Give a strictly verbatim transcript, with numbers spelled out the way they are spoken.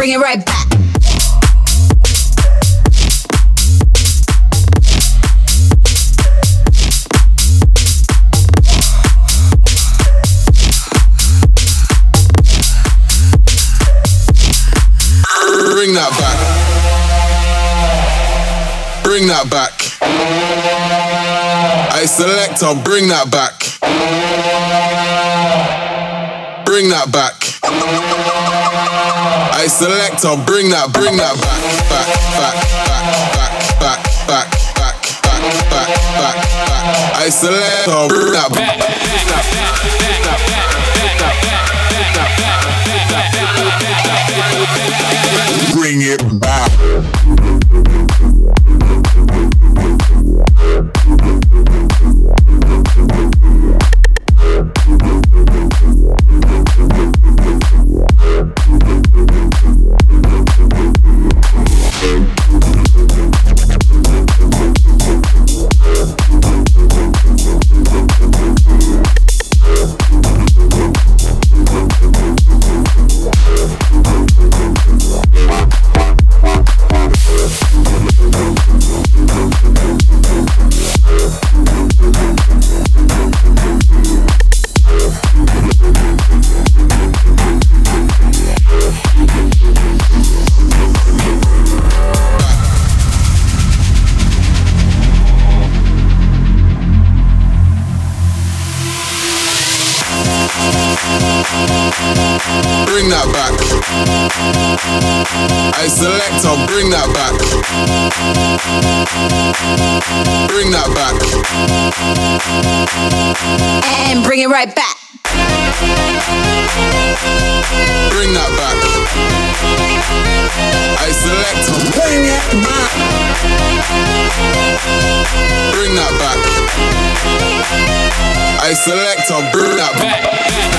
bring it right back. Bring that back. Bring that back. I select, I'll bring that back. Bring that back. I select, I'll bring that, bring that back, back, back, back, back, back, back, back, back, back, back. I select, I'll bring that back. Bring it back. Bring that back. I select, I'll bring that back. Bring that back. And bring it right back. Bring that back. I select, I'll bring it back. Bring that back. I select, I'll bring that back.